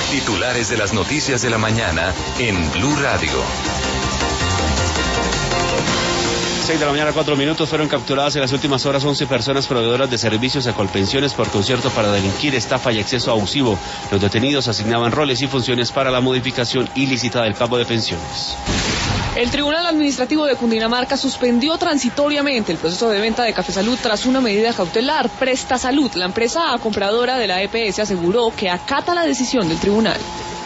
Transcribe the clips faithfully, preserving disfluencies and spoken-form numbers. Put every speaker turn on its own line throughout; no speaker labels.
Titulares de las noticias de la mañana en Blue Radio.
seis de la mañana, cuatro minutos. Fueron capturadas en las últimas horas once personas proveedoras de servicios a Colpensiones por concierto para delinquir, estafa y acceso abusivo. Los detenidos asignaban roles y funciones para la modificación ilícita del pago de pensiones.
El Tribunal Administrativo de Cundinamarca suspendió transitoriamente el proceso de venta de Café Salud tras una medida cautelar. Presta Salud, la empresa compradora de la E P S, aseguró que acata la decisión del tribunal.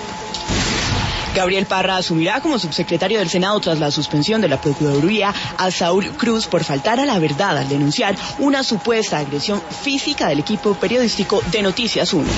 Gabriel Parra asumirá como subsecretario del Senado tras la suspensión de la Procuraduría a Saúl Cruz por faltar a la verdad al denunciar una supuesta agresión física del equipo periodístico de Noticias uno.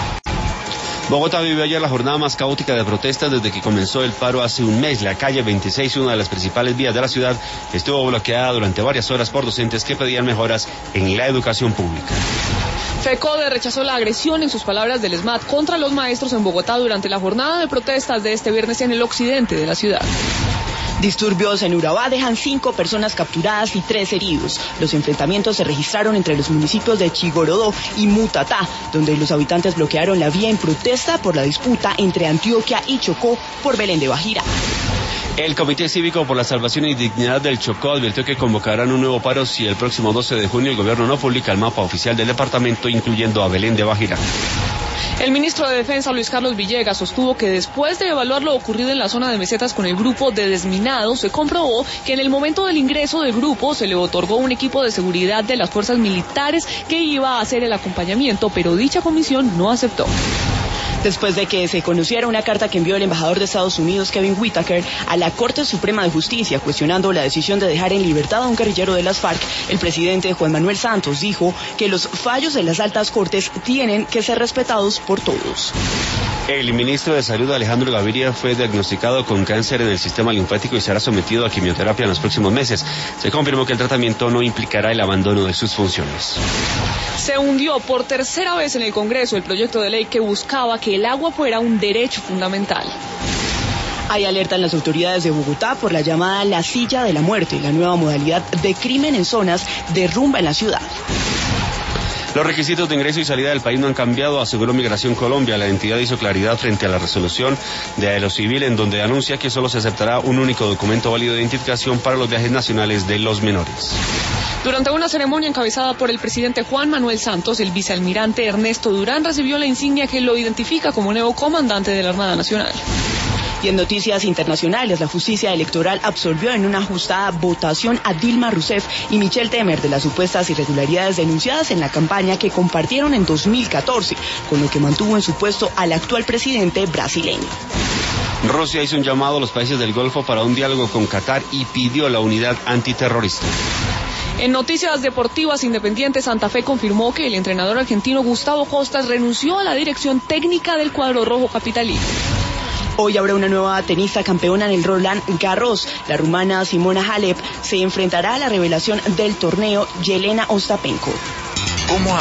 Bogotá vivió ayer la jornada más caótica de protestas desde que comenzó el paro hace un mes. La calle veintiséis, una de las principales vías de la ciudad, estuvo bloqueada durante varias horas por docentes que pedían mejoras en la educación pública.
FECODE rechazó la agresión, en sus palabras, del ESMAD contra los maestros en Bogotá durante la jornada de protestas de este viernes en el occidente de la ciudad.
Disturbios en Urabá dejan cinco personas capturadas y tres heridos. Los enfrentamientos se registraron entre los municipios de Chigorodó y Mutatá, donde los habitantes bloquearon la vía en protesta por la disputa entre Antioquia y Chocó por Belén de Bajira.
El Comité Cívico por la Salvación y Dignidad del Chocó advirtió que convocarán un nuevo paro si el próximo doce de junio el gobierno no publica el mapa oficial del departamento, incluyendo a Belén de Bajira.
El ministro de Defensa, Luis Carlos Villegas, sostuvo que después de evaluar lo ocurrido en la zona de mesetas con el grupo de desminados, se comprobó que en el momento del ingreso del grupo se le otorgó un equipo de seguridad de las fuerzas militares que iba a hacer el acompañamiento, pero dicha comisión no aceptó.
Después de que se conociera una carta que envió el embajador de Estados Unidos, Kevin Whitaker, a la Corte Suprema de Justicia cuestionando la decisión de dejar en libertad a un guerrillero de las FARC, el presidente Juan Manuel Santos dijo que los fallos de las altas cortes tienen que ser respetados por todos.
El ministro de Salud, Alejandro Gaviria, fue diagnosticado con cáncer en el sistema linfático y será sometido a quimioterapia en los próximos meses. Se confirmó que el tratamiento no implicará el abandono de sus funciones.
Se hundió por tercera vez en el Congreso el proyecto de ley que buscaba que el agua fuera un derecho fundamental.
Hay alerta en las autoridades de Bogotá por la llamada La Silla de la Muerte, la nueva modalidad de crimen en zonas de rumba en la ciudad.
Los requisitos de ingreso y salida del país no han cambiado, aseguró Migración Colombia. La entidad hizo claridad frente a la resolución de Aerocivil, en donde anuncia que solo se aceptará un único documento válido de identificación para los viajes nacionales de los menores.
Durante una ceremonia encabezada por el presidente Juan Manuel Santos, el vicealmirante Ernesto Durán recibió la insignia que lo identifica como nuevo comandante de la Armada Nacional.
Y en noticias internacionales, la justicia electoral absolvió en una ajustada votación a Dilma Rousseff y Michel Temer de las supuestas irregularidades denunciadas en la campaña que compartieron en dos mil catorce, con lo que mantuvo en su puesto al actual presidente brasileño.
Rusia hizo un llamado a los países del Golfo para un diálogo con Qatar y pidió la unidad antiterrorista.
En noticias deportivas independientes, Santa Fe confirmó que el entrenador argentino Gustavo Costas renunció a la dirección técnica del cuadro rojo capitalino.
Hoy habrá una nueva tenista campeona en el Roland Garros. La rumana Simona Halep se enfrentará a la revelación del torneo, Yelena Ostapenko.